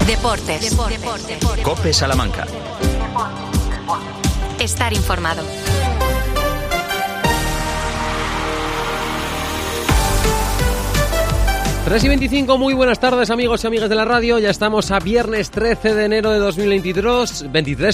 Deportes. COPE Salamanca. Estar informado. 3:25, muy buenas tardes amigos y amigas de la radio. Ya estamos a viernes 13 de enero de 2023,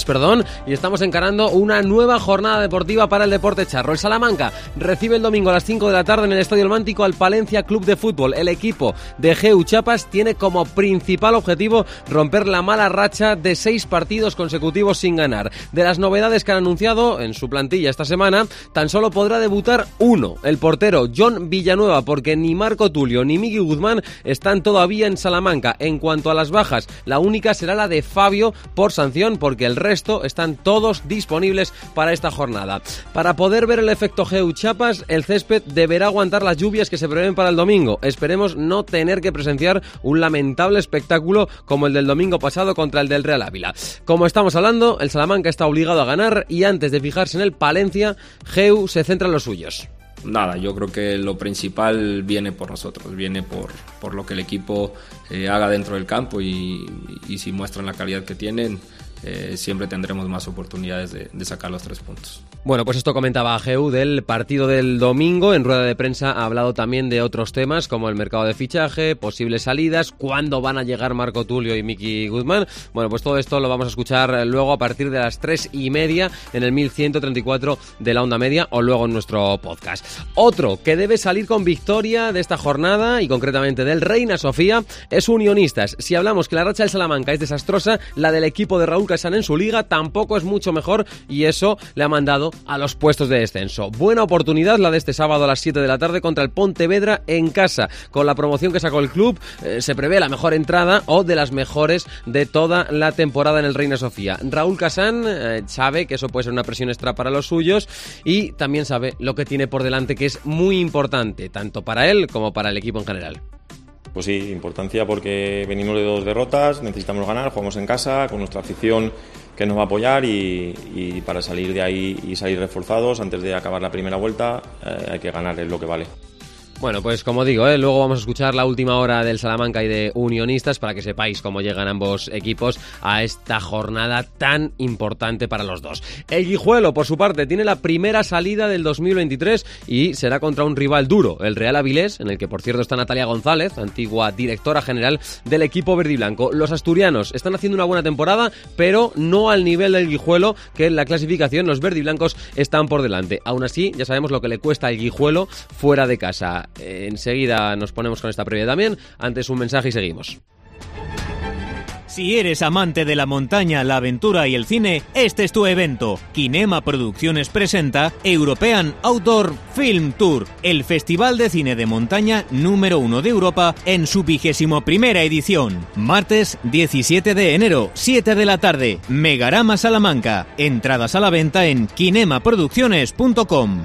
y estamos encarando una nueva jornada deportiva para el deporte charro. El Salamanca recibe el domingo a las 5 de la tarde en el Estadio El Mántico al Palencia Club de Fútbol. El equipo de GEU Chiapas tiene como principal objetivo romper la mala racha de 6 partidos consecutivos sin ganar. De las novedades que han anunciado en su plantilla esta semana, tan solo podrá debutar uno, el portero John Villanueva, porque ni Marco Tulio ni Miki Guzmán están todavía en Salamanca. En cuanto a las bajas, la única será la de Fabio por sanción, porque el resto están todos disponibles para esta jornada. Para poder ver el efecto GEU Chiapas, el césped deberá aguantar las lluvias que se prevén para el domingo. Esperemos no tener que presenciar un lamentable espectáculo como el del domingo pasado contra el del Real Ávila. Como estamos hablando, el Salamanca está obligado a ganar y antes de fijarse en el Palencia, GEU se centra en los suyos. Nada, yo creo que lo principal viene por nosotros, viene por lo que el equipo haga dentro del campo y si muestran la calidad que tienen, siempre tendremos más oportunidades de sacar los 3 puntos. Bueno, pues esto comentaba GEU del partido del domingo. En rueda de prensa ha hablado también de otros temas como el mercado de fichaje, posibles salidas, cuándo van a llegar Marco Tulio y Miki Guzmán. Bueno, pues todo esto lo vamos a escuchar luego a partir de las 3:30 en el 1134 de la onda media o luego en nuestro podcast. Otro que debe salir con victoria de esta jornada y concretamente del Reina Sofía es Unionistas. Si hablamos que la racha del Salamanca es desastrosa, la del equipo de Raúl Casán en su liga tampoco es mucho mejor y eso le ha mandado a los puestos de descenso. Buena oportunidad la de este sábado a las 7 de la tarde contra el Pontevedra en casa. Con la promoción que sacó el club, se prevé la mejor entrada o de las mejores de toda la temporada en el Reina Sofía. Raúl Casán sabe que eso puede ser una presión extra para los suyos y también sabe lo que tiene por delante, que es muy importante, tanto para él como para el equipo en general. Pues sí, importancia porque venimos de 2 derrotas, necesitamos ganar, jugamos en casa, con nuestra afición que nos va a apoyar y para salir de ahí y salir reforzados antes de acabar la primera vuelta hay que ganar, es lo que vale. Bueno, pues como digo, luego vamos a escuchar la última hora del Salamanca y de Unionistas para que sepáis cómo llegan ambos equipos a esta jornada tan importante para los dos. El Guijuelo, por su parte, tiene la primera salida del 2023 y será contra un rival duro, el Real Avilés, en el que por cierto está Natalia González, antigua directora general del equipo verde y blanco. Los asturianos están haciendo una buena temporada, pero no al nivel del Guijuelo, que en la clasificación los verde y blancos están por delante. Aún así, ya sabemos lo que le cuesta al Guijuelo fuera de casa. Enseguida nos ponemos con esta previa también. Antes un mensaje y seguimos. Si eres amante de la montaña, la aventura y el cine, este es tu evento. Kinema Producciones presenta European Outdoor Film Tour, el festival de cine de montaña número 1 de Europa en su 21ª edición. Martes 17 de enero, 7 de la tarde, Megarama Salamanca. Entradas a la venta en kinemaproducciones.com.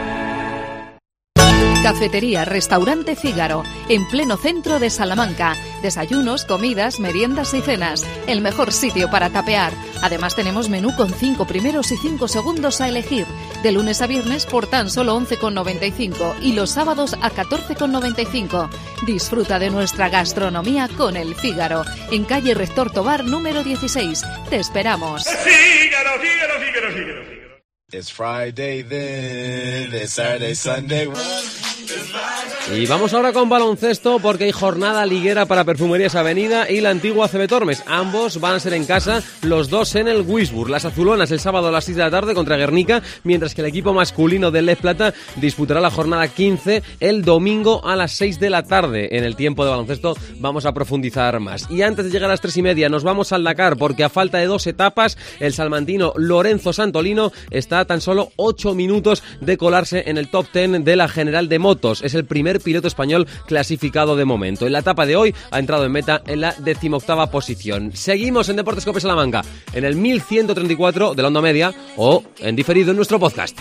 Cafetería Restaurante Fígaro, en pleno centro de Salamanca. Desayunos, comidas, meriendas y cenas. El mejor sitio para tapear. Además tenemos menú con 5 primeros y 5 segundos a elegir. De lunes a viernes por tan solo 11,95 y los sábados a 14,95. Disfruta de nuestra gastronomía con El Fígaro, en calle Rector Tobar número 16. Te esperamos. Fígaro, Fígaro, Fígaro, Fígaro. It's Friday then, it's Saturday, Sunday. Y vamos ahora con baloncesto porque hay jornada liguera para Perfumerías Avenida y la antigua CB Tormes. Ambos van a ser en casa, los dos en el Wisburg. Las azulonas el sábado a las 6 de la tarde contra Guernica, mientras que el equipo masculino del Lez Plata disputará la jornada 15 el domingo a las 6 de la tarde. En el tiempo de baloncesto vamos a profundizar más. Y antes de llegar a las 3:30 nos vamos al Dakar porque a falta de 2 etapas el salmantino Lorenzo Santolino está a tan solo 8 minutos de colarse en el top 10 de la general de motos. Es el primer piloto español clasificado de momento. En la etapa de hoy ha entrado en meta en la 18ª posición. Seguimos en Deportes COPE Salamanca, en el 1134 de la onda media o en diferido en nuestro podcast.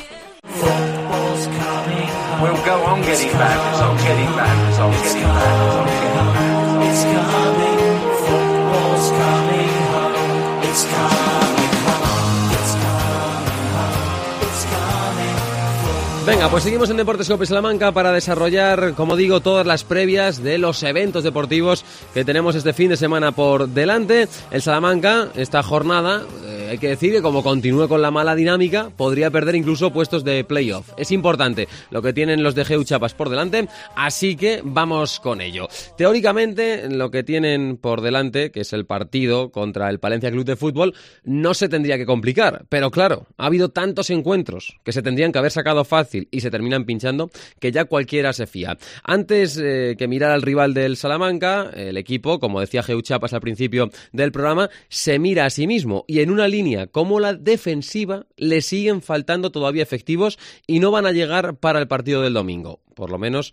Venga, pues seguimos en Deportes Cope Salamanca para desarrollar, como digo, todas las previas de los eventos deportivos que tenemos este fin de semana por delante. El Salamanca, esta jornada, hay que decir que como continúe con la mala dinámica, podría perder incluso puestos de playoff. Es importante lo que tienen los de GU Chiapas por delante, así que vamos con ello. Teóricamente, lo que tienen por delante, que es el partido contra el Palencia Club de Fútbol, no se tendría que complicar, pero claro, ha habido tantos encuentros que se tendrían que haber sacado fácil y se terminan pinchando, que ya cualquiera se fía. Antes que mirar al rival del Salamanca, el equipo, como decía GU Chiapas al principio del programa, se mira a sí mismo y en una línea como la defensiva le siguen faltando todavía efectivos y no van a llegar para el partido del domingo. Por lo menos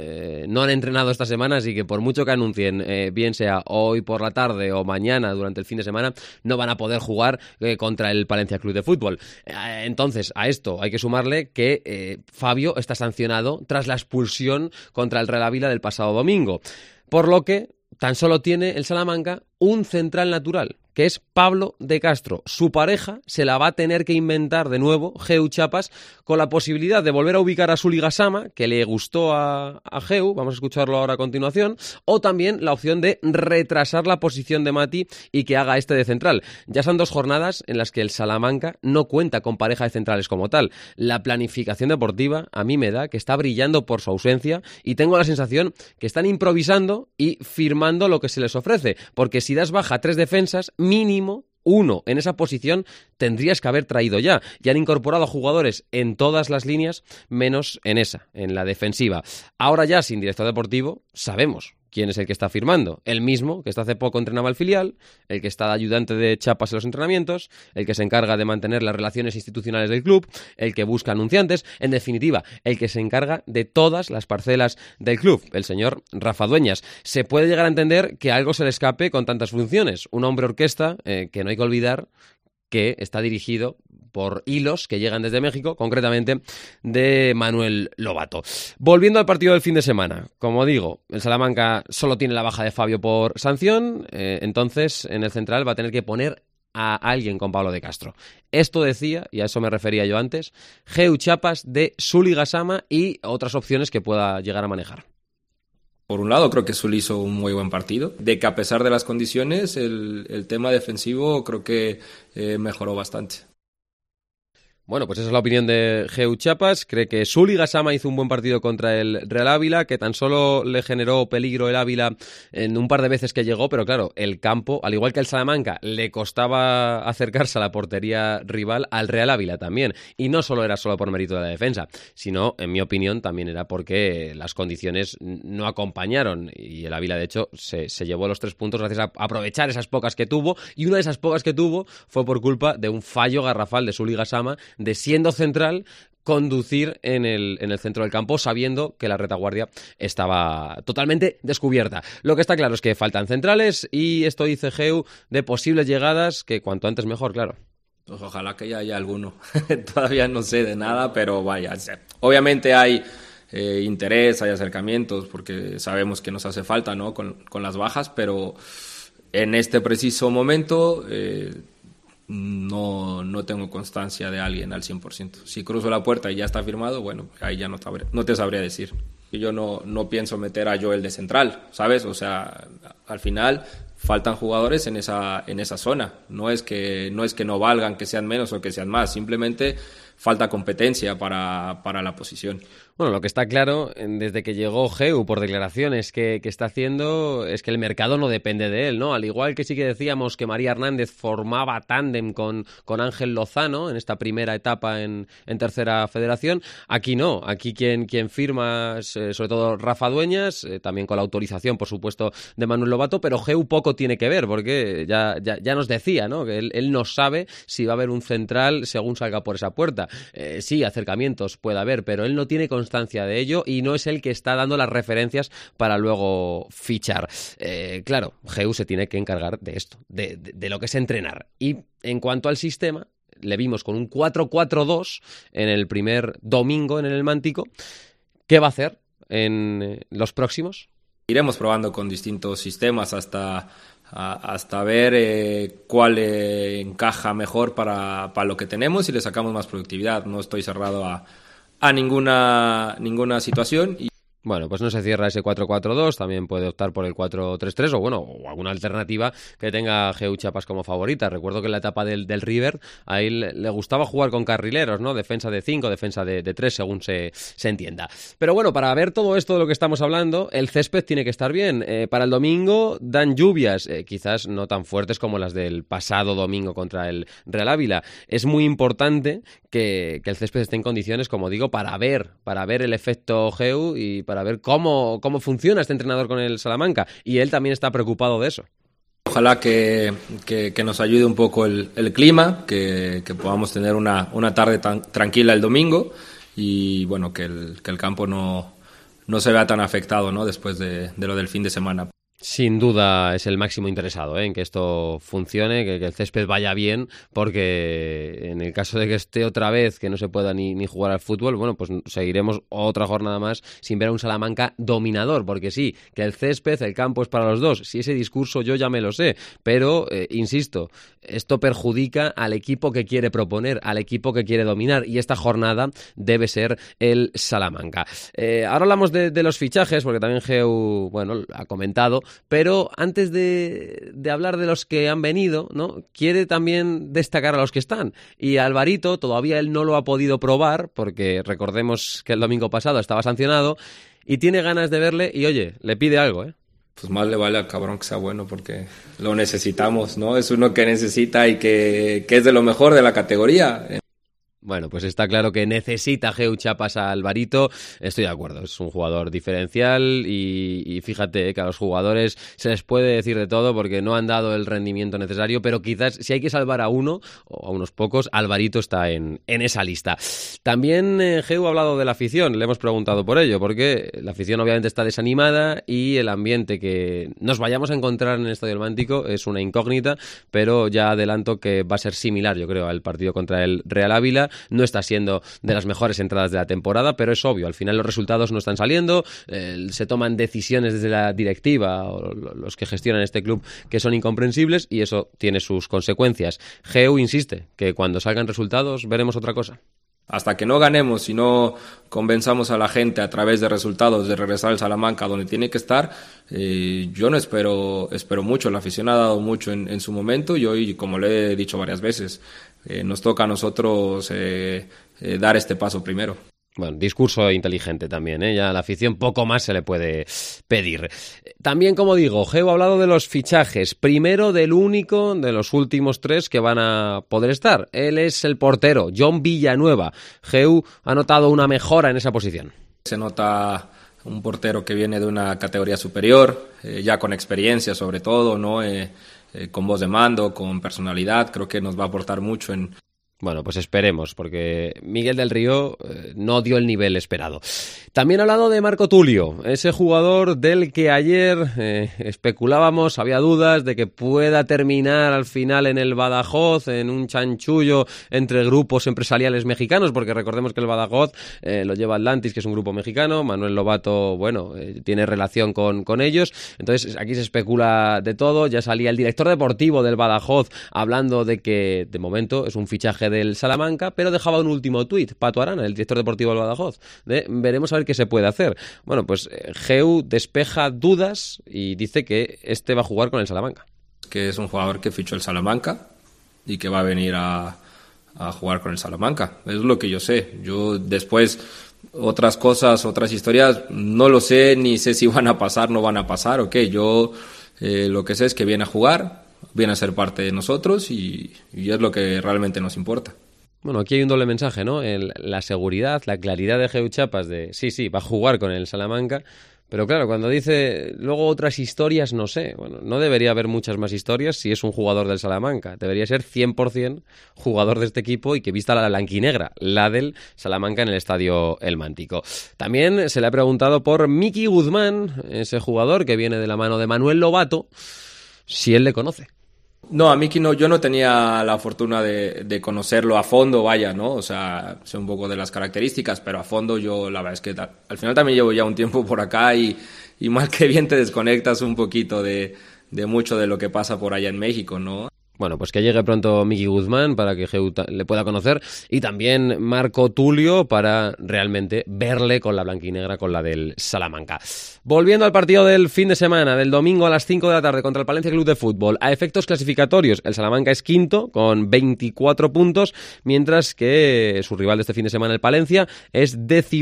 no han entrenado esta semana, así que por mucho que anuncien, bien sea hoy por la tarde o mañana durante el fin de semana, no van a poder jugar contra el Palencia Club de Fútbol. Entonces, a esto hay que sumarle que Fabio está sancionado tras la expulsión contra el Real Ávila del pasado domingo, por lo que tan solo tiene el Salamanca un central natural, que es Pablo de Castro. Su pareja se la va a tener que inventar de nuevo GU Chiapas, con la posibilidad de volver a ubicar a Sully Gassama, que le gustó a GU, vamos a escucharlo ahora a continuación, o también la opción de retrasar la posición de Mati y que haga este de central. Ya son 2 jornadas en las que el Salamanca no cuenta con pareja de centrales como tal. La planificación deportiva a mí me da que está brillando por su ausencia y tengo la sensación que están improvisando y firmando lo que se les ofrece, porque si das baja 3 defensas, mínimo 1 en esa posición tendrías que haber traído ya. Y han incorporado jugadores en todas las líneas, menos en esa, en la defensiva. Ahora ya, sin director deportivo, sabemos quién es el que está firmando. El mismo que hasta hace poco entrenaba el filial, el que está de ayudante de Chiapas en los entrenamientos, el que se encarga de mantener las relaciones institucionales del club, el que busca anunciantes, en definitiva, el que se encarga de todas las parcelas del club, el señor Rafa Dueñas. Se puede llegar a entender que algo se le escape con tantas funciones. Un hombre orquesta que no hay que olvidar que está dirigido por hilos que llegan desde México, concretamente de Manuel Lobato. Volviendo al partido del fin de semana, como digo, el Salamanca solo tiene la baja de Fabio por sanción, entonces en el central va a tener que poner a alguien con Pablo de Castro. Esto decía, y a eso me refería yo antes, GU Chiapas de Sully Gassama y otras opciones que pueda llegar a manejar. Por un lado, creo que Sully hizo un muy buen partido, de que a pesar de las condiciones, el tema defensivo creo que mejoró bastante. Bueno, pues esa es la opinión de GU Chiapas. Cree que Sully Gassama hizo un buen partido contra el Real Ávila, que tan solo le generó peligro el Ávila en un par de veces que llegó, pero claro, el campo, al igual que el Salamanca, le costaba acercarse a la portería rival, al Real Ávila también. Y no solo era solo por mérito de la defensa, sino, en mi opinión, también era porque las condiciones no acompañaron. Y el Ávila, de hecho, se llevó los 3 puntos gracias a aprovechar esas pocas que tuvo. Y una de esas pocas que tuvo fue por culpa de un fallo garrafal de Sully Gassama, de siendo central conducir en el centro del campo sabiendo que la retaguardia estaba totalmente descubierta. Lo que está claro es que faltan centrales y esto dice GU de posibles llegadas, que cuanto antes mejor, claro. Pues ojalá que ya haya alguno. Todavía no sé de nada, pero vaya, obviamente hay interés, hay acercamientos, porque sabemos que nos hace falta, ¿no? con las bajas, pero en este preciso momento no tengo constancia de alguien al 100%. Si cruzo la puerta y ya está firmado, bueno, ahí ya no te sabría decir. Yo no pienso meter a Joel de central, ¿sabes? O sea, al final faltan jugadores en esa zona. No es que no valgan, que sean menos o que sean más, simplemente falta competencia para la posición. Bueno, lo que está claro, desde que llegó GU, por declaraciones que está haciendo, es que el mercado no depende de él, ¿no? Al igual que sí que decíamos que María Hernández formaba tándem con Ángel Lozano en esta primera etapa en Tercera Federación, aquí no. Aquí quien firma es, sobre todo Rafa Dueñas, también con la autorización, por supuesto, de Manuel Lobato, pero GU poco tiene que ver, porque ya nos decía, ¿no? Que él no sabe si va a haber un central según salga por esa puerta. Sí, acercamientos puede haber, pero él no tiene constancia de ello y no es el que está dando las referencias para luego fichar. Claro, GU se tiene que encargar de esto, de lo que es entrenar. Y en cuanto al sistema, le vimos con un 4-4-2 en el primer domingo en el Mántico. ¿Qué va a hacer en los próximos? Iremos probando con distintos sistemas hasta ver cuál encaja mejor para lo que tenemos y le sacamos más productividad. No estoy cerrado a a ninguna situación. Bueno, pues no se cierra ese 4-4-2, también puede optar por el 4-3-3 o alguna alternativa que tenga GU Chiapas como favorita. Recuerdo que en la etapa del River, a él le gustaba jugar con carrileros, ¿no? Defensa de 5, defensa de 3, según se entienda. Pero bueno, para ver todo esto de lo que estamos hablando, el césped tiene que estar bien. Para el domingo dan lluvias, quizás no tan fuertes como las del pasado domingo contra el Real Ávila. Es muy importante que el césped esté en condiciones, como digo, para ver el efecto GU y para ver cómo funciona este entrenador con el Salamanca, y él también está preocupado de eso. Ojalá que nos ayude un poco el clima, que podamos tener una tarde tranquila el domingo y bueno, que el campo no se vea tan afectado, ¿no? Después de lo del fin de semana. Sin duda es el máximo interesado, en que esto funcione, que el césped vaya bien, porque en el caso de que esté otra vez, que no se pueda ni jugar al fútbol, bueno, pues seguiremos otra jornada más sin ver a un Salamanca dominador, porque sí, que el césped, el campo es para los dos, si ese discurso yo ya me lo sé, pero, insisto, esto perjudica al equipo que quiere proponer, al equipo que quiere dominar, y esta jornada debe ser el Salamanca. Ahora hablamos de los fichajes, porque también Geu, bueno, ha comentado, pero antes de hablar de los que han venido, ¿no? Quiere también destacar a los que están. Y Alvarito, todavía él no lo ha podido probar, porque recordemos que el domingo pasado estaba sancionado, y tiene ganas de verle, y oye, le pide algo, Pues más le vale al cabrón que sea bueno, porque lo necesitamos, ¿no? Es uno que necesita y que es de lo mejor de la categoría. Bueno, pues está claro que necesita GU Chiapas a Alvarito, estoy de acuerdo, es un jugador diferencial y fíjate que a los jugadores se les puede decir de todo porque no han dado el rendimiento necesario, pero quizás si hay que salvar a uno o a unos pocos, Alvarito está en esa lista. También GU ha hablado de la afición, le hemos preguntado por ello, porque la afición obviamente está desanimada y el ambiente que nos vayamos a encontrar en el Estadio del Mántico es una incógnita, pero ya adelanto que va a ser similar, yo creo, al partido contra el Real Ávila. No está siendo de las mejores entradas de la temporada, pero es obvio, al final los resultados no están saliendo, se toman decisiones desde la directiva o los que gestionan este club que son incomprensibles y eso tiene sus consecuencias. GU insiste que cuando salgan resultados veremos otra cosa. Hasta que no ganemos y no convenzamos a la gente a través de resultados de regresar al Salamanca donde tiene que estar, yo no espero mucho. La afición ha dado mucho en su momento y hoy, como le he dicho varias veces, nos toca a nosotros dar este paso primero. Bueno, discurso inteligente también, ya a la afición poco más se le puede pedir. También, como digo, Geu ha hablado de los fichajes, primero del único de los últimos 3 que van a poder estar. Él es el portero, John Villanueva. Geu ha notado una mejora en esa posición. Se nota un portero que viene de una categoría superior, ya con experiencia sobre todo, ¿no? Con voz de mando, con personalidad, creo que nos va a aportar mucho en... Bueno, pues esperemos, porque Miguel del Río no dio el nivel esperado. También ha hablado de Marco Tulio, ese jugador del que ayer especulábamos, había dudas de que pueda terminar al final en el Badajoz, en un chanchullo entre grupos empresariales mexicanos, porque recordemos que el Badajoz lo lleva Atlantis, que es un grupo mexicano, Manuel Lobato, bueno, tiene relación con ellos, entonces aquí se especula de todo, ya salía el director deportivo del Badajoz hablando de que de momento es un fichaje del Salamanca, pero dejaba un último tuit, Pato Arana, el director deportivo del Badajoz, veremos a ver qué se puede hacer. Bueno, pues Geu despeja dudas y dice que este va a jugar con el Salamanca. Que es un jugador que fichó el Salamanca y que va a venir a jugar con el Salamanca, es lo que yo sé. Yo después otras cosas, otras historias, no lo sé, ni sé si van a pasar, no van a pasar, ok, yo lo que sé es que viene a jugar, viene a ser parte de nosotros y es lo que realmente nos importa. Bueno, aquí hay un doble mensaje, ¿no? La seguridad, la claridad de GU Chiapas de sí, va a jugar con el Salamanca, pero claro, cuando dice luego otras historias, no sé, bueno, no debería haber muchas más historias si es un jugador del Salamanca, debería ser 100% jugador de este equipo y que vista la blanquinegra, la del Salamanca en el Estadio El Mántico. También se le ha preguntado por Miki Guzmán, ese jugador que viene de la mano de Manuel Lobato, si él le conoce. No, a Miki no, yo no tenía la fortuna de conocerlo a fondo, vaya, ¿no? O sea, sé un poco de las características, pero a fondo yo la verdad es que al final también llevo ya un tiempo por acá y mal que bien te desconectas un poquito de mucho de lo que pasa por allá en México, ¿no? Bueno, pues que llegue pronto Miki Guzmán para que Geu le pueda conocer y también Marco Tulio para realmente verle con la blanquinegra, con la del Salamanca. Volviendo al partido del fin de semana, del domingo a las 5 de la tarde contra el Palencia Club de Fútbol. A efectos clasificatorios, el Salamanca es quinto con 24 puntos, mientras que su rival de este fin de semana, el Palencia, es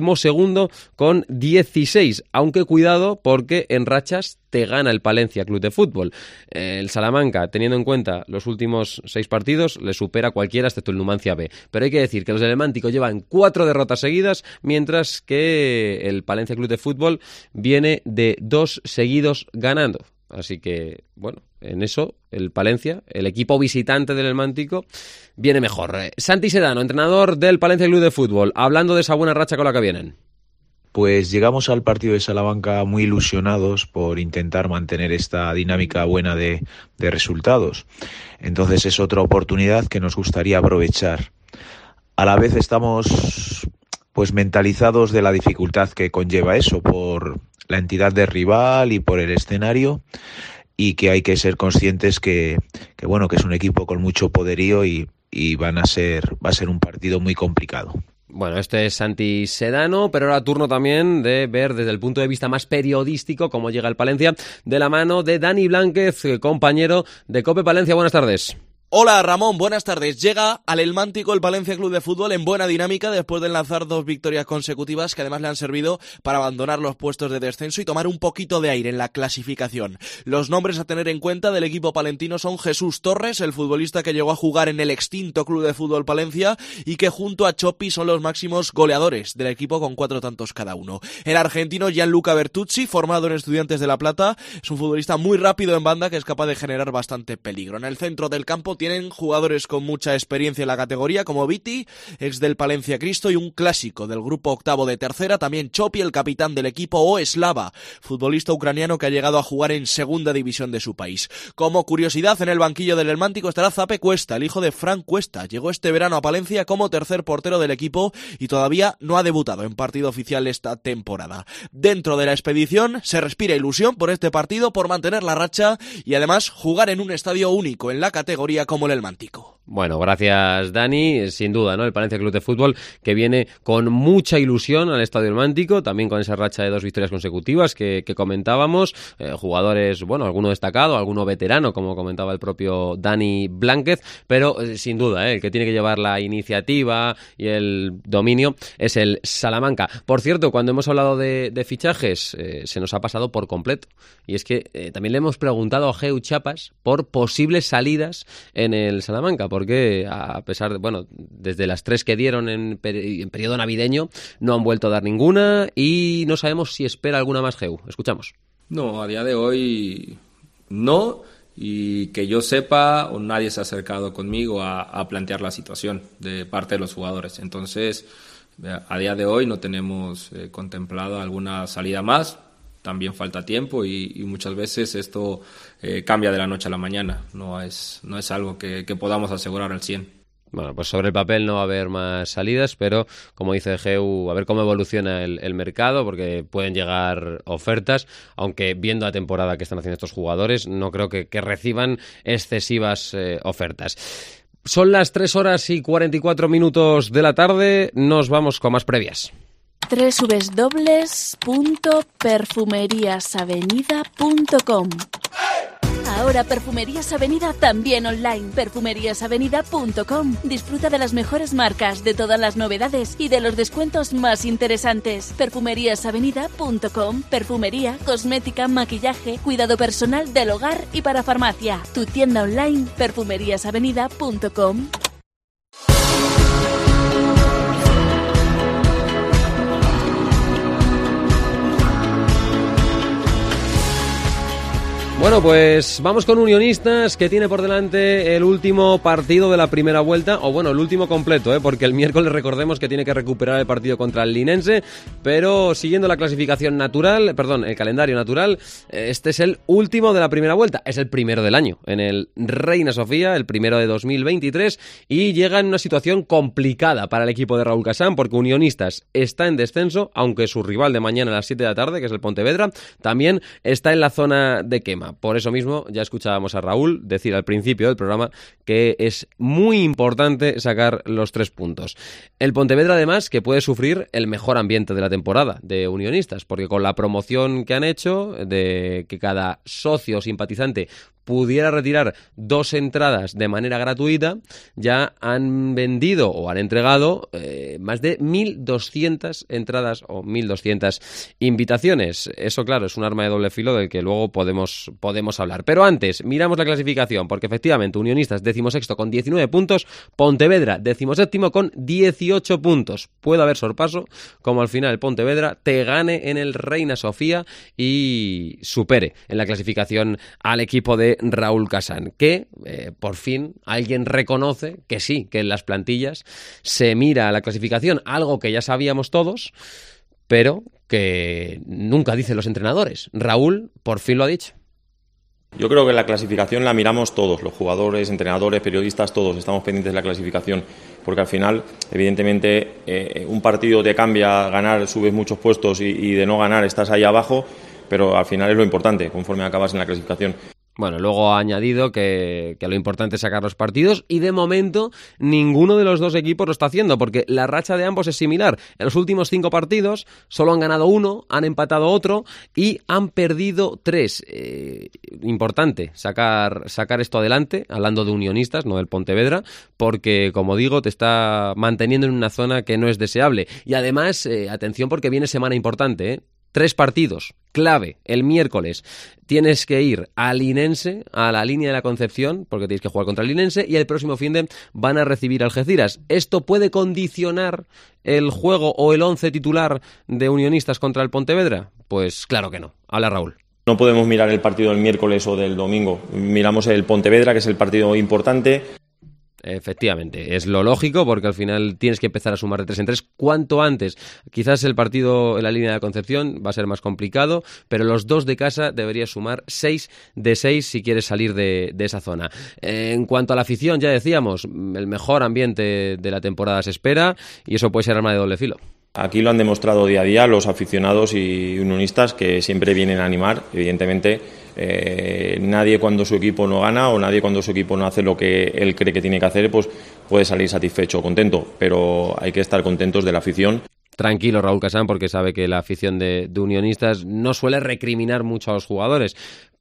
12º con 16. Aunque cuidado porque en rachas te gana el Palencia Club de Fútbol. El Salamanca, teniendo en cuenta los últimos 6 partidos, le supera a cualquiera excepto el Numancia B. Pero hay que decir que los del Helmántico llevan 4 derrotas seguidas, mientras que el Palencia Club de Fútbol viene de 2 seguidos ganando. Así que, bueno, en eso el Palencia, el equipo visitante del Helmántico, viene mejor. Santi Sedano, entrenador del Palencia Club de Fútbol, hablando de esa buena racha con la que vienen. Pues llegamos al partido de Salamanca muy ilusionados por intentar mantener esta dinámica buena de resultados. Entonces es otra oportunidad que nos gustaría aprovechar. A la vez estamos pues mentalizados de la dificultad que conlleva eso por la entidad del rival y por el escenario, y que hay que ser conscientes que bueno, que es un equipo con mucho poderío y va a ser un partido muy complicado. Bueno, este es Santi Sedano, pero ahora turno también de ver desde el punto de vista más periodístico cómo llega el Palencia, de la mano de Dani Blánquez, compañero de COPE Palencia. Buenas tardes. Hola Ramón, buenas tardes. Llega al Helmántico el Palencia Club de Fútbol en buena dinámica después de enlazar 2 victorias consecutivas que además le han servido para abandonar los puestos de descenso y tomar un poquito de aire en la clasificación. Los nombres a tener en cuenta del equipo palentino son Jesús Torres, el futbolista que llegó a jugar en el extinto Club de Fútbol Palencia y que junto a Chopi son los máximos goleadores del equipo con 4 tantos cada uno. El argentino Gianluca Bertuzzi, formado en Estudiantes de La Plata, es un futbolista muy rápido en banda que es capaz de generar bastante peligro. En el centro del campo tienen jugadores con mucha experiencia en la categoría como Viti, ex del Palencia Cristo, y un clásico del grupo octavo de tercera, también Chopi, el capitán del equipo, o Slava, futbolista ucraniano que ha llegado a jugar en segunda división de su país. Como curiosidad, en el banquillo del Helmántico estará Zape Cuesta, el hijo de Frank Cuesta. Llegó este verano a Palencia como tercer portero del equipo y todavía no ha debutado en partido oficial esta temporada. Dentro de la expedición se respira ilusión por este partido, por mantener la racha y además jugar en un estadio único en la categoría como el Helmántico. Bueno, gracias Dani, sin duda, ¿no? El Palencia Club de Fútbol que viene con mucha ilusión al Estadio Helmántico, también con esa racha de 2 victorias consecutivas que comentábamos, jugadores, bueno, alguno destacado, alguno veterano, como comentaba el propio Dani Blánquez, pero sin duda, el que tiene que llevar la iniciativa y el dominio es el Salamanca. Por cierto, cuando hemos hablado de fichajes, se nos ha pasado por completo, y es que también le hemos preguntado a Geu Chapas por posibles salidas en el Salamanca, porque a pesar de, bueno, desde las 3 que dieron en periodo navideño, no han vuelto a dar ninguna y no sabemos si espera alguna más Geu. Escuchamos. No, a día de hoy no, y que yo sepa, o nadie se ha acercado conmigo a plantear la situación de parte de los jugadores. Entonces, a día de hoy no tenemos contemplado alguna salida más. También falta tiempo y muchas veces esto cambia de la noche a la mañana. No es algo que podamos asegurar al 100%. Bueno, pues sobre el papel no va a haber más salidas, pero como dice Geu, a ver cómo evoluciona el mercado, porque pueden llegar ofertas, aunque viendo la temporada que están haciendo estos jugadores, no creo que reciban excesivas ofertas. Son las 3:44 de la tarde, nos vamos con más previas. www.perfumeriasavenida.com. Ahora Perfumerías Avenida también online. Perfumeriasavenida.com. Disfruta de las mejores marcas, de todas las novedades y de los descuentos más interesantes. Perfumeriasavenida.com. Perfumería, cosmética, maquillaje, cuidado personal del hogar y para farmacia. Tu tienda online, perfumeriasavenida.com. Bueno, pues vamos con Unionistas, que tiene por delante el último partido de la primera vuelta, o bueno, el último completo, porque el miércoles recordemos que tiene que recuperar el partido contra el Linense, pero siguiendo la clasificación natural, el calendario natural, este es el último de la primera vuelta, es el primero del año, en el Reina Sofía, el primero de 2023, y llega en una situación complicada para el equipo de Raúl Casán, porque Unionistas está en descenso, aunque su rival de mañana a las 7 de la tarde, que es el Pontevedra, también está en la zona de quema. Por eso mismo ya escuchábamos a Raúl decir al principio del programa que es muy importante sacar los 3 puntos. El Pontevedra, además, que puede sufrir el mejor ambiente de la temporada de unionistas, porque con la promoción que han hecho, de que cada socio o simpatizante pudiera retirar 2 entradas de manera gratuita, ya han vendido o han entregado más de 1.200 entradas o 1.200 invitaciones. Eso, claro, es un arma de doble filo del que luego podemos hablar. Pero antes, miramos la clasificación, porque efectivamente Unionistas 16º con 19 puntos, Pontevedra 17º con 18 puntos. Puede haber sorpaso, como al final el Pontevedra te gane en el Reina Sofía y supere en la clasificación al equipo de Raúl Casán, que por fin alguien reconoce que sí, que en las plantillas se mira a la clasificación, algo que ya sabíamos todos, pero que nunca dicen los entrenadores. Raúl por fin lo ha dicho. Yo creo que la clasificación la miramos todos, los jugadores, entrenadores, periodistas, todos estamos pendientes de la clasificación, porque al final, evidentemente, un partido te cambia, ganar, subes muchos puestos y de no ganar estás ahí abajo, pero al final es lo importante, conforme acabas en la clasificación. Bueno, luego ha añadido que lo importante es sacar los partidos y de momento ninguno de los dos equipos lo está haciendo porque la racha de ambos es similar. En los últimos 5 partidos solo han ganado 1, han empatado otro y han perdido 3. Importante sacar esto adelante, hablando de Unionistas, no del Pontevedra, porque como digo te está manteniendo en una zona que no es deseable. Y además, atención porque viene semana importante, 3 partidos, clave, el miércoles tienes que ir al Linense, a la línea de la Concepción, porque tienes que jugar contra el Linense, y el próximo finde van a recibir a Algeciras. ¿Esto puede condicionar el juego o el 11 titular de Unionistas contra el Pontevedra? Pues claro que no. Habla Raúl. No podemos mirar el partido del miércoles o del domingo, miramos el Pontevedra, que es el partido importante. Efectivamente, es lo lógico porque al final tienes que empezar a sumar de 3 en 3 cuanto antes. Quizás el partido en la línea de la Concepción va a ser más complicado, pero los 2 de casa deberías sumar 6 de 6 si quieres salir de esa zona. En cuanto a la afición, ya decíamos, el mejor ambiente de la temporada se espera y eso puede ser arma de doble filo. Aquí lo han demostrado día a día los aficionados y unionistas que siempre vienen a animar, evidentemente. Nadie cuando su equipo no gana o nadie cuando su equipo no hace lo que él cree que tiene que hacer, pues puede salir satisfecho o contento, pero hay que estar contentos de la afición. Tranquilo Raúl Casán, porque sabe que la afición de Unionistas no suele recriminar mucho a los jugadores,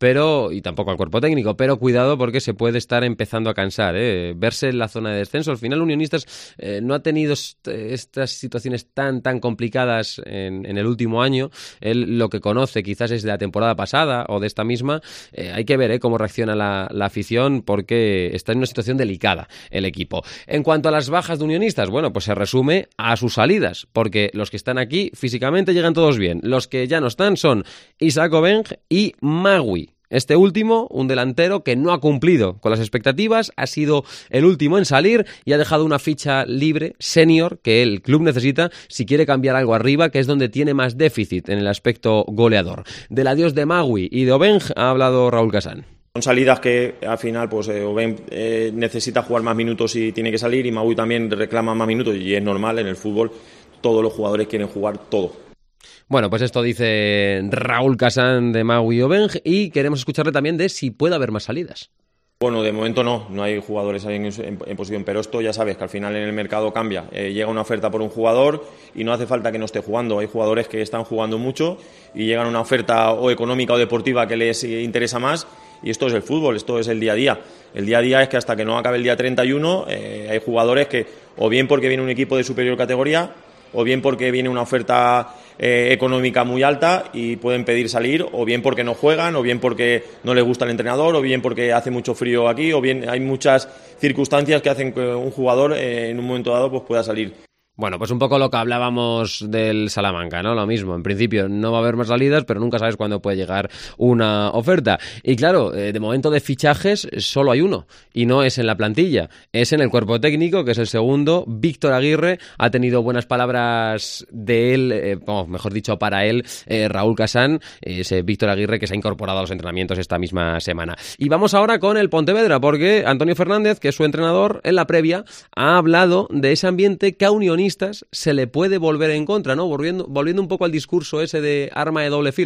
y tampoco al cuerpo técnico, pero cuidado porque se puede estar empezando a cansar, verse en la zona de descenso. Al final Unionistas no ha tenido estas situaciones tan complicadas en el último año. Él lo que conoce quizás es de la temporada pasada o de esta misma. Hay que ver cómo reacciona la afición, porque está en una situación delicada el equipo. En cuanto a las bajas de Unionistas, bueno, pues se resume a sus salidas, porque los que están aquí físicamente llegan todos bien. Los que ya no están son Isaac Obeng y Magui. Este último, un delantero que no ha cumplido con las expectativas, ha sido el último en salir y ha dejado una ficha libre, senior, que el club necesita si quiere cambiar algo arriba, que es donde tiene más déficit en el aspecto goleador. Del adiós de Magui y de Obeng ha hablado Raúl Casán. Son salidas que al final pues Obeng necesita jugar más minutos y tiene que salir, y Magui también reclama más minutos, y es normal, en el fútbol todos los jugadores quieren jugar todo. Bueno, pues esto dice Raúl Casán de Magui y Obeng, y queremos escucharle también de si puede haber más salidas. Bueno, de momento no hay jugadores ahí en posición, pero esto ya sabes que al final en el mercado cambia. Llega una oferta por un jugador y no hace falta que no esté jugando. Hay jugadores que están jugando mucho y llegan una oferta o económica o deportiva que les interesa más, y esto es el fútbol, esto es el día a día. El día a día es que hasta que no acabe el día 31 hay jugadores que, o bien porque viene un equipo de superior categoría, o bien porque viene una oferta económica muy alta y pueden pedir salir, o bien porque no juegan, o bien porque no les gusta el entrenador, o bien porque hace mucho frío aquí, o bien hay muchas circunstancias que hacen que un jugador en un momento dado pues pueda salir. Bueno, pues un poco lo que hablábamos del Salamanca, ¿no? Lo mismo, en principio no va a haber más salidas, pero nunca sabes cuándo puede llegar una oferta. Y claro, de momento de fichajes solo hay uno, y no es en la plantilla, es en el cuerpo técnico, que es el segundo. Víctor Aguirre ha tenido buenas palabras de él, mejor dicho, para él, Raúl Casán, ese Víctor Aguirre que se ha incorporado a los entrenamientos esta misma semana. Y vamos ahora con el Pontevedra, porque Antonio Fernández, que es su entrenador, en la previa ha hablado de ese ambiente que a Unionistas se le puede volver en contra, ¿no? Volviendo un poco al discurso ese de arma de doble filo.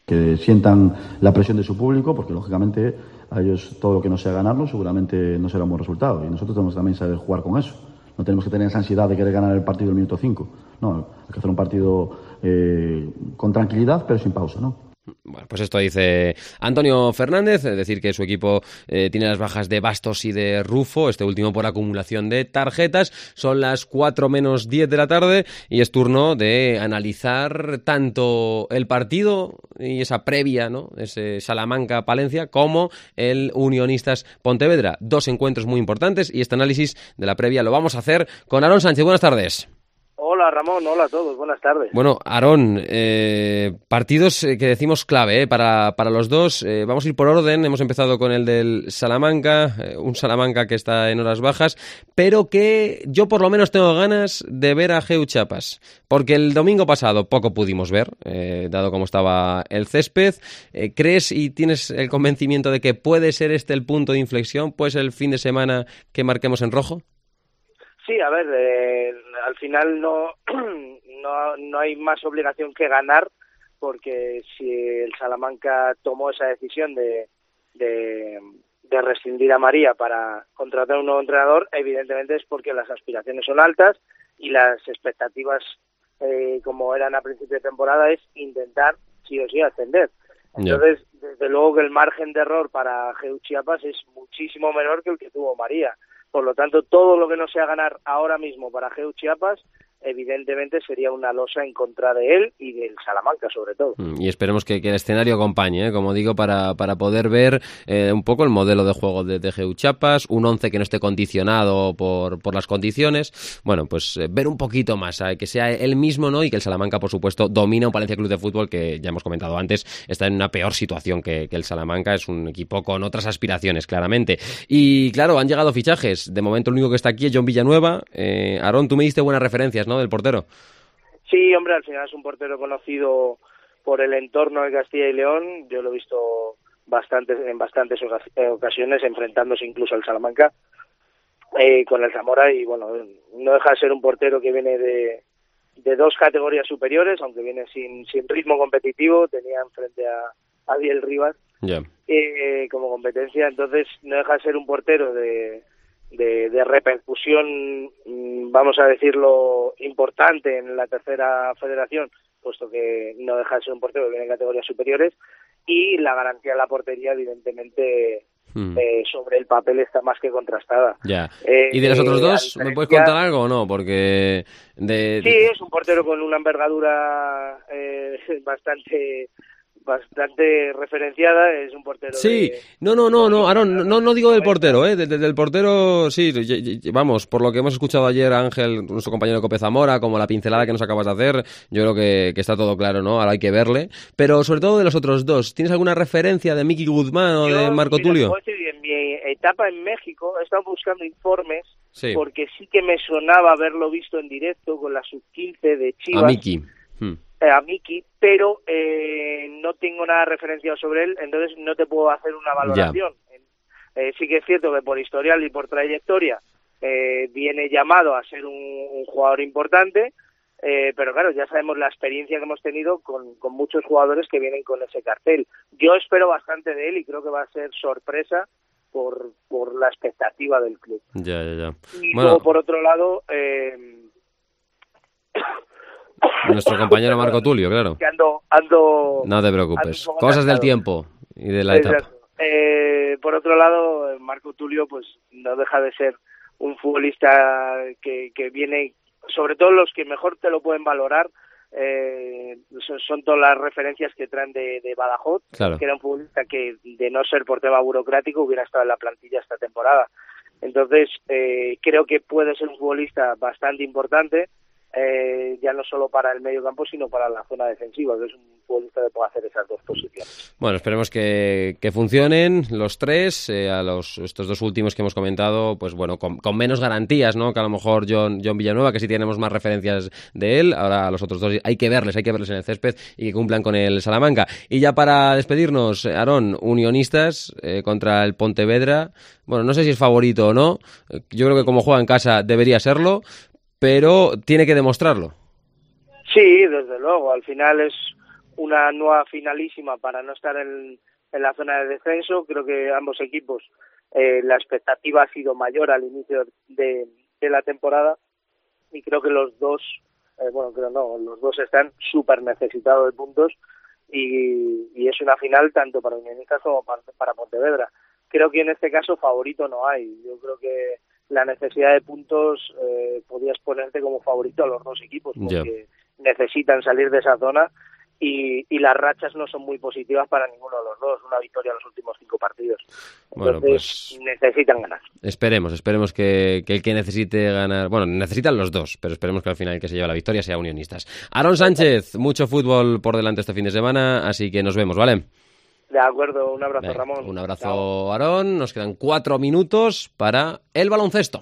Que sientan la presión de su público, porque lógicamente a ellos todo lo que no sea ganarlo seguramente no será un buen resultado, y nosotros tenemos que también saber jugar con eso. No tenemos que tener esa ansiedad de querer ganar el partido del minuto 5. No, hay que hacer un partido con tranquilidad, pero sin pausa, ¿no? Bueno, pues esto dice Antonio Fernández, es decir, que su equipo tiene las bajas de Bastos y de Rufo, este último por acumulación de tarjetas. Son las 4 menos 10 de la tarde y es turno de analizar tanto el partido y esa previa, ¿no?, ese Salamanca-Palencia, como el Unionistas Pontevedra. 2 encuentros muy importantes y este análisis de la previa lo vamos a hacer con Aarón Sánchez. Buenas tardes. Hola Ramón, hola a todos, buenas tardes. Bueno, Aarón, partidos que decimos clave para los dos. Vamos a ir por orden. Hemos empezado con el del Salamanca, un Salamanca que está en horas bajas, pero que yo por lo menos tengo ganas de ver a Geu Chiapas, porque el domingo pasado poco pudimos ver, dado cómo estaba el césped. ¿Crees y tienes el convencimiento de que puede ser este el punto de inflexión, pues el fin de semana que marquemos en rojo? Sí, a ver, al final no hay más obligación que ganar, porque si el Salamanca tomó esa decisión de rescindir a María para contratar un nuevo entrenador, evidentemente es porque las aspiraciones son altas y las expectativas, como eran a principio de temporada, es intentar sí o sí ascender. Entonces, desde luego que el margen de error para Geu Chiapas es muchísimo menor que el que tuvo María. Por lo tanto, todo lo que no sea ganar ahora mismo para Geu Chiapas, evidentemente sería una losa en contra de él y del Salamanca, sobre todo. Y esperemos que el escenario acompañe, como digo, para poder ver un poco el modelo de juego de Geu Chiapas, un 11 que no esté condicionado por las condiciones. Bueno, pues ver un poquito más, que sea él mismo, ¿no? Y que el Salamanca, por supuesto, domina un Palencia Club de Fútbol que, ya hemos comentado antes, está en una peor situación que el Salamanca. Es un equipo con otras aspiraciones, claramente. Y claro, han llegado fichajes. De momento el único que está aquí es John Villanueva. Aarón, tú me diste buenas referencias, ¿no?, del portero. Sí, hombre, al final es un portero conocido por el entorno de Castilla y León. Yo lo he visto en bastantes ocasiones, enfrentándose incluso al Salamanca con el Zamora, y bueno, no deja de ser un portero que viene de 2 categorías superiores, aunque viene sin ritmo competitivo. Tenía enfrente a Biel Rivas como competencia, entonces no deja de ser un portero de repercusión, vamos a decirlo, importante en la tercera federación, puesto que no deja de ser un portero que viene en categorías superiores, y la garantía de la portería, evidentemente, sobre el papel está más que contrastada. ¿Y de los otros dos, me puedes contar algo o no? Porque sí, es un portero con una envergadura bastante referenciada, es un portero. Sí, no, Aarón, no digo del portero, del portero, sí, vamos, por lo que hemos escuchado ayer a Ángel, nuestro compañero de Cope Zamora, como la pincelada que nos acabas de hacer, yo creo que está todo claro, ¿no? Ahora hay que verle, pero sobre todo de los otros dos, ¿tienes alguna referencia de Miki Guzmán o de Marco Tulio? En mi etapa en México he estado buscando informes, porque sí que me sonaba haberlo visto en directo con la sub-15 de Chivas. A Miki, pero no tengo nada referenciado sobre él, entonces no te puedo hacer una valoración. Sí que es cierto que por historial y por trayectoria viene llamado a ser un jugador importante, pero claro, ya sabemos la experiencia que hemos tenido con muchos jugadores que vienen con ese cartel. Yo espero bastante de él y creo que va a ser sorpresa por la expectativa del club. Y luego, por otro lado, nuestro compañero Marco Tulio, claro. Que ando no te preocupes. Cosas del tiempo y de la etapa. Por otro lado, Marco Tulio pues no deja de ser un futbolista que viene, sobre todo los que mejor te lo pueden valorar, son todas las referencias que traen de Badajoz, que era un futbolista que, de no ser por tema burocrático, hubiera estado en la plantilla esta temporada. Entonces, creo que puede ser un futbolista bastante importante, ya no solo para el medio campo, sino para la zona defensiva, que es un futbolista que puede hacer esas dos posiciones. Bueno, esperemos que funcionen los tres. Estos dos últimos que hemos comentado, pues bueno, con menos garantías, ¿no?, que a lo mejor John Villanueva, que sí tenemos más referencias de él. Ahora a los otros dos hay que verles en el césped y que cumplan con el Salamanca. Y ya para despedirnos, Aarón, Unionistas contra el Pontevedra. Bueno, no sé si es favorito o no. Yo creo que como juega en casa debería serlo, pero tiene que demostrarlo. Sí, desde luego. Al final es una nueva finalísima para no estar en la zona de descenso. Creo que ambos equipos la expectativa ha sido mayor al inicio de la temporada y creo que los dos los dos están súper necesitados de puntos y es una final tanto para Unionistas como para Pontevedra. Creo que en este caso favorito no hay. Yo creo que la necesidad de puntos podías ponerte como favorito a los dos equipos porque necesitan salir de esa zona y las rachas no son muy positivas para ninguno de los dos. Una victoria en los últimos 5 partidos. Entonces, pues necesitan ganar. Esperemos que el que necesite ganar... Bueno, necesitan los dos, pero esperemos que al final el que se lleve la victoria sea Unionistas. Aarón Sánchez, mucho fútbol por delante este fin de semana, así que nos vemos, ¿vale? De acuerdo, un abrazo, Ramón. Un abrazo, Aarón. Nos quedan 4 minutos para el baloncesto.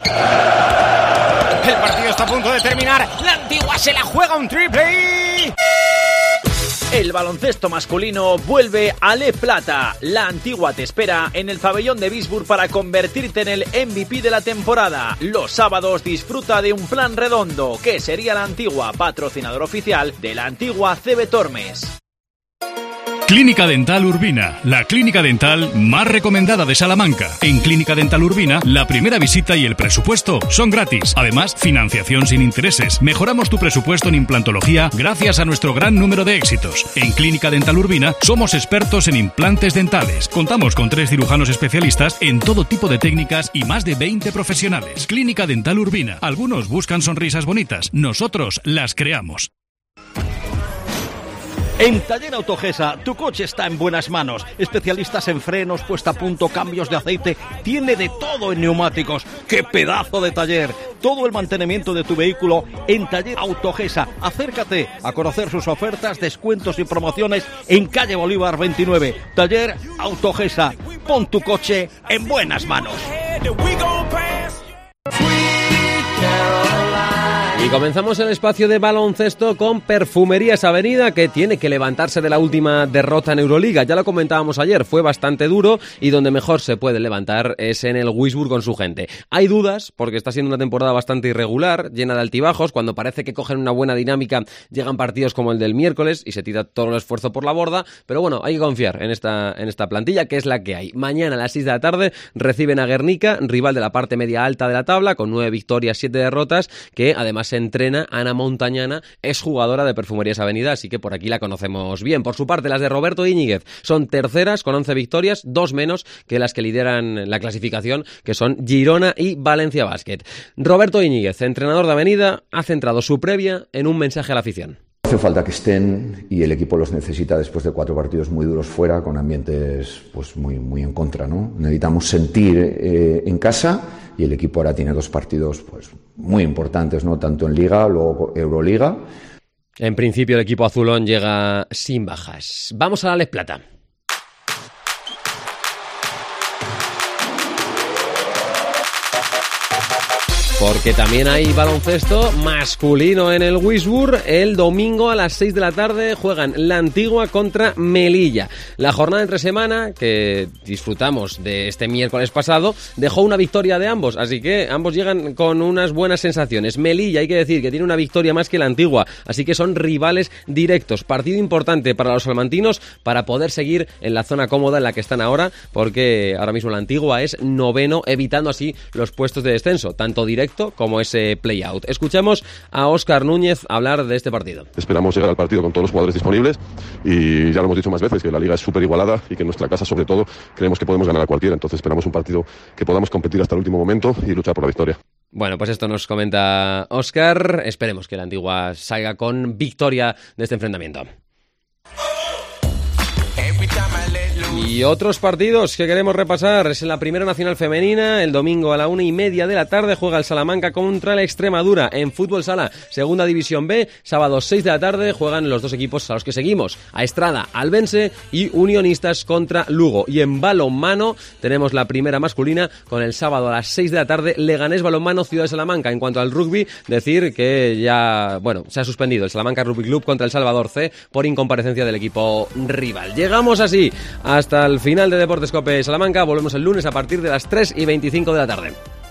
El partido está a punto de terminar. La Antigua se la juega un triple y... El baloncesto masculino vuelve a Le Plata. La Antigua te espera en el pabellón de Bisburg para convertirte en el MVP de la temporada. Los sábados disfruta de un plan redondo, que sería la Antigua, patrocinador oficial de la Antigua CB Tormes. Clínica Dental Urbina, la clínica dental más recomendada de Salamanca. En Clínica Dental Urbina, la primera visita y el presupuesto son gratis. Además, financiación sin intereses. Mejoramos tu presupuesto en implantología gracias a nuestro gran número de éxitos. En Clínica Dental Urbina somos expertos en implantes dentales. Contamos con 3 cirujanos especialistas en todo tipo de técnicas y más de 20 profesionales. Clínica Dental Urbina. Algunos buscan sonrisas bonitas, nosotros las creamos. En Taller Autogesa, tu coche está en buenas manos. Especialistas en frenos, puesta a punto, cambios de aceite. Tiene de todo en neumáticos. ¡Qué pedazo de taller! Todo el mantenimiento de tu vehículo en Taller Autogesa. Acércate a conocer sus ofertas, descuentos y promociones en calle Bolívar 29. Taller Autogesa. Pon tu coche en buenas manos. Y comenzamos el espacio de baloncesto con Perfumerías Avenida, que tiene que levantarse de la última derrota en Euroliga. Ya lo comentábamos ayer, fue bastante duro y donde mejor se puede levantar es en el Wisburg con su gente. Hay dudas porque está siendo una temporada bastante irregular, llena de altibajos. Cuando parece que cogen una buena dinámica, llegan partidos como el del miércoles y se tira todo el esfuerzo por la borda. Pero bueno, hay que confiar en esta plantilla, que es la que hay. Mañana a las 6 de la tarde reciben a Guernica, rival de la parte media alta de la tabla, con 9 victorias, 7 derrotas, que además se entrena. Ana Montañana es jugadora de Perfumerías Avenida, así que por aquí la conocemos bien. Por su parte, las de Roberto Íñiguez son terceras con 11 victorias, 2 menos que las que lideran la clasificación, que son Girona y Valencia Basket. Roberto Íñiguez, entrenador de Avenida, ha centrado su previa en un mensaje a la afición. Hace falta que estén y el equipo los necesita después de 4 partidos muy duros fuera, con ambientes pues muy en contra, ¿no? Necesitamos sentir en casa, y el equipo ahora tiene 2 partidos pues muy importantes, ¿no? Tanto en Liga, luego Euroliga. En principio el equipo azulón llega sin bajas. Vamos a la Les Plata. Porque también hay baloncesto masculino en el Wisburg. El domingo a las 6 de la tarde juegan la Antigua contra Melilla. La jornada entre semana, que disfrutamos de este miércoles pasado, dejó una victoria de ambos, así que ambos llegan con unas buenas sensaciones. Melilla, hay que decir que tiene una victoria más que la Antigua, así que son rivales directos. Partido importante para los salmantinos para poder seguir en la zona cómoda en la que están ahora, porque ahora mismo la Antigua es 9º, evitando así los puestos de descenso, tanto directo como ese play-out. Escuchamos a Óscar Núñez hablar de este partido. Esperamos llegar al partido con todos los jugadores disponibles y ya lo hemos dicho más veces, que la liga es súper igualada y que en nuestra casa, sobre todo, creemos que podemos ganar a cualquiera. Entonces esperamos un partido que podamos competir hasta el último momento y luchar por la victoria. Bueno, pues esto nos comenta Óscar. Esperemos que la Antigua salga con victoria de este enfrentamiento. Y otros partidos que queremos repasar es en la Primera Nacional Femenina. El domingo a la 1:30 de la tarde juega el Salamanca contra la Extremadura en fútbol sala, Segunda División B. Sábado 6 de la tarde juegan los dos equipos a los que seguimos, a Estrada Albense y Unionistas contra Lugo. Y en balonmano tenemos la primera masculina con el sábado a las 6 de la tarde Leganés Balonmano Ciudad de Salamanca. En cuanto al rugby, decir que ya, se ha suspendido el Salamanca Rugby Club contra el Salvador C por incomparecencia del equipo rival. Llegamos así hasta el final de Deportes Cope Salamanca. Volvemos el lunes a partir de las 3:25 de la tarde.